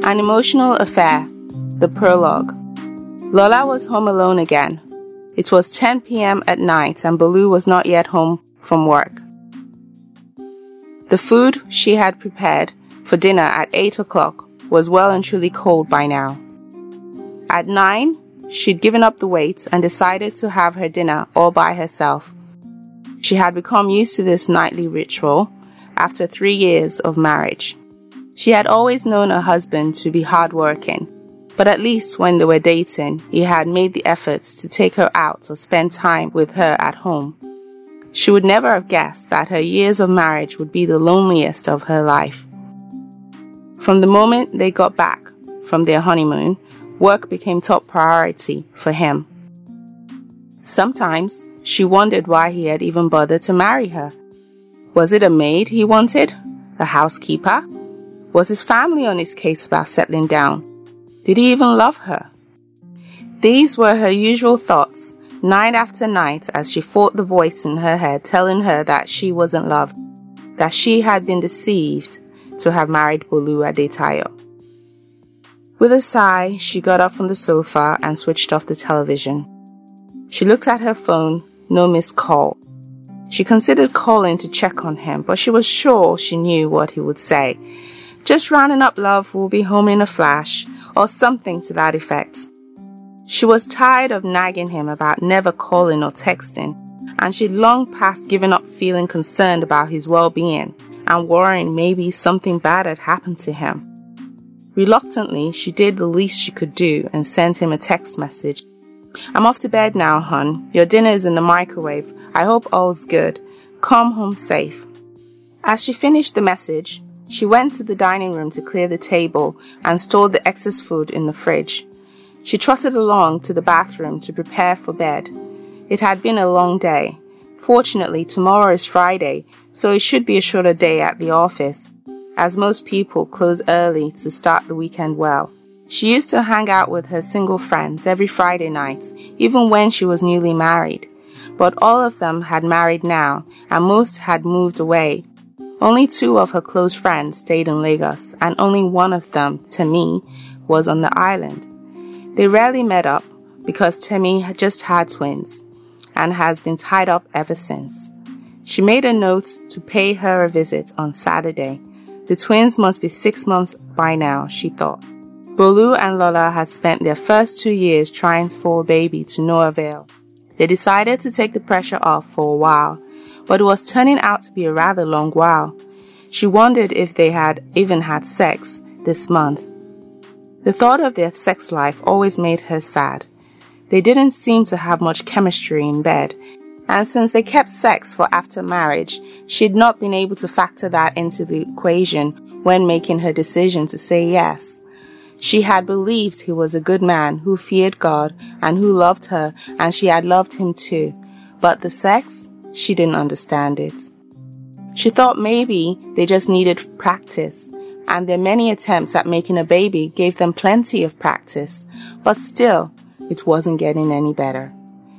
An emotional affair. The prologue. Lola was home alone again. It was 10 p.m. at night and Bolu was not yet home from work. The food she had prepared for dinner at 8 o'clock was well and truly cold by now. At 9, she'd given up the wait and decided to have her dinner all by herself. She had become used to this nightly ritual after 3 years of marriage. She had always known her husband to be hardworking, but at least when they were dating, he had made the effort to take her out or spend time with her at home. She would never have guessed that her years of marriage would be the loneliest of her life. From the moment they got back from their honeymoon, work became top priority for him. Sometimes she wondered why he had even bothered to marry her. Was it a maid he wanted? A housekeeper? Was his family on his case about settling down? Did he even love her? These were her usual thoughts, night after night, as she fought the voice in her head telling her that she wasn't loved, that she had been deceived to have married Bolu Adetayo. With a sigh, she got up from the sofa and switched off the television. She looked at her phone, no missed call. She considered calling to check on him, but she was sure she knew what he would say. Just rounding up, love, we'll be home in a flash, or something to that effect. She was tired of nagging him about never calling or texting, and she'd long past given up feeling concerned about his well-being and worrying maybe something bad had happened to him. Reluctantly, she did the least she could do and sent him a text message. I'm off to bed now, hon. Your dinner is in the microwave. I hope all's good. Come home safe. As she finished the message, she went to the dining room to clear the table and stored the excess food in the fridge. She trotted along to the bathroom to prepare for bed. It had been a long day. Fortunately, tomorrow is Friday, so it should be a shorter day at the office, as most people close early to start the weekend well. She used to hang out with her single friends every Friday night, even when she was newly married. But all of them had married now, and most had moved away. Only 2 of her close friends stayed in Lagos, and only one of them, Temi, was on the island. They rarely met up because Temi had just had twins and has been tied up ever since. She made a note to pay her a visit on Saturday. The twins must be 6 months by now, she thought. Bolu and Lola had spent their first 2 years trying for a baby to no avail. They decided to take the pressure off for a while, but it was turning out to be a rather long while. She wondered if they had even had sex this month. The thought of their sex life always made her sad. They didn't seem to have much chemistry in bed, and since they kept sex for after marriage, she'd not been able to factor that into the equation when making her decision to say yes. She had believed he was a good man who feared God and who loved her, and she had loved him too. But the sex? She didn't understand it. She thought maybe they just needed practice, and their many attempts at making a baby gave them plenty of practice, but still, it wasn't getting any better.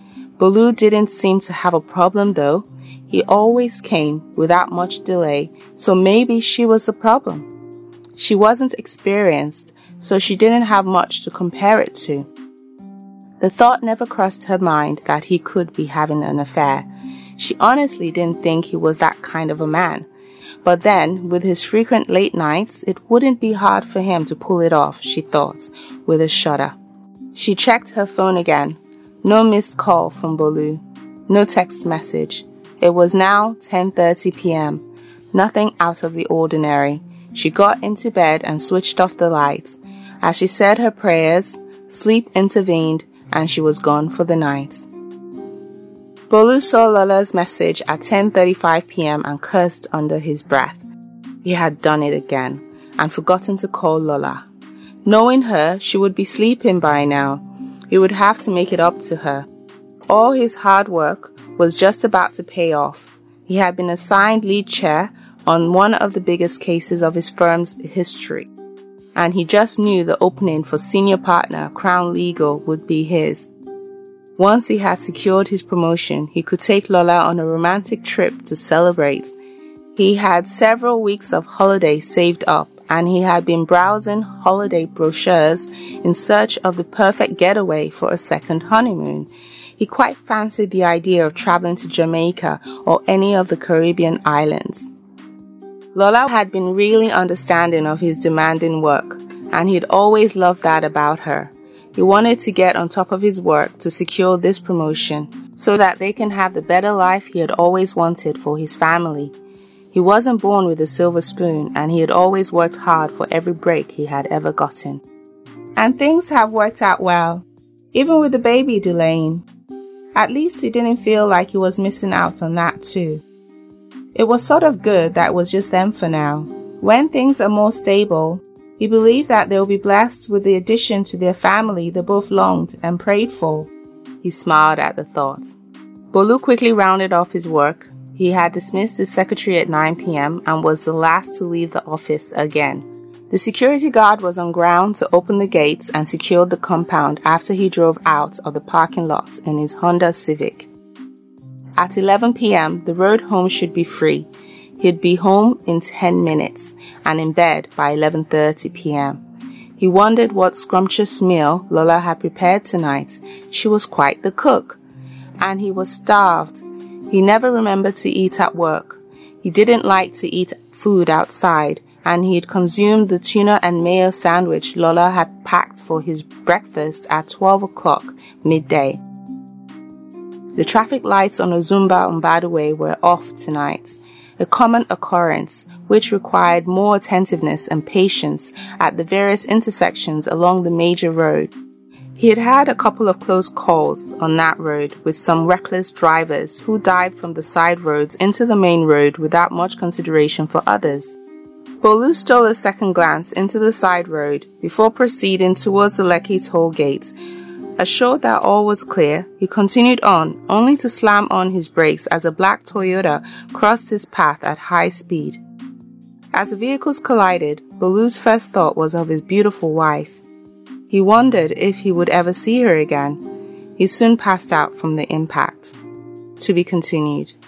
Bolu didn't seem to have a problem though. He always came without much delay, so maybe she was the problem. She wasn't experienced, so she didn't have much to compare it to. The thought never crossed her mind that he could be having an affair. She honestly didn't think he was that kind of a man. But then, with his frequent late nights, it wouldn't be hard for him to pull it off, she thought, with a shudder. She checked her phone again. No missed call from Bolu. No text message. It was now 10:30 p.m. Nothing out of the ordinary. She got into bed and switched off the lights. As she said her prayers, sleep intervened and she was gone for the night. Bolu saw Lola's message at 10:35 p.m. and cursed under his breath. He had done it again and forgotten to call Lola. Knowing her, she would be sleeping by now. He would have to make it up to her. All his hard work was just about to pay off. He had been assigned lead chair on one of the biggest cases of his firm's history, and he just knew the opening for senior partner Crown Legal would be his. Once he had secured his promotion, he could take Lola on a romantic trip to celebrate. He had several weeks of holiday saved up and he had been browsing holiday brochures in search of the perfect getaway for a second honeymoon. He quite fancied the idea of traveling to Jamaica or any of the Caribbean islands. Lola had been really understanding of his demanding work, and he'd always loved that about her. He wanted to get on top of his work to secure this promotion so that they can have the better life he had always wanted for his family. He wasn't born with a silver spoon, and he had always worked hard for every break he had ever gotten. And things have worked out well, even with the baby delaying. At least he didn't feel like he was missing out on that too. It was sort of good that it was just them for now. When things are more stable, he believed that they'll be blessed with the addition to their family they both longed and prayed for. He smiled at the thought. Bolu quickly rounded off his work. He had dismissed his secretary at 9 p.m. and was the last to leave the office again. The security guard was on ground to open the gates and secured the compound after he drove out of the parking lot in his Honda Civic. At 11 p.m., the road home should be free. He'd be home in 10 minutes and in bed by 11:30 p.m. He wondered what scrumptious meal Lola had prepared tonight. She was quite the cook, and he was starved. He never remembered to eat at work. He didn't like to eat food outside, and he had consumed the tuna and mayo sandwich Lola had packed for his breakfast at 12 o'clock midday. The traffic lights on Ozumba and Badaway were off tonight, a common occurrence which required more attentiveness and patience at the various intersections along the major road. He had had a couple of close calls on that road with some reckless drivers who dived from the side roads into the main road without much consideration for others. Bolu stole a second glance into the side road before proceeding towards the Lekki toll gate. Assured that all was clear, he continued on, only to slam on his brakes as a black Toyota crossed his path at high speed. As the vehicles collided, Bolu's first thought was of his beautiful wife. He wondered if he would ever see her again. He soon passed out from the impact. To be continued.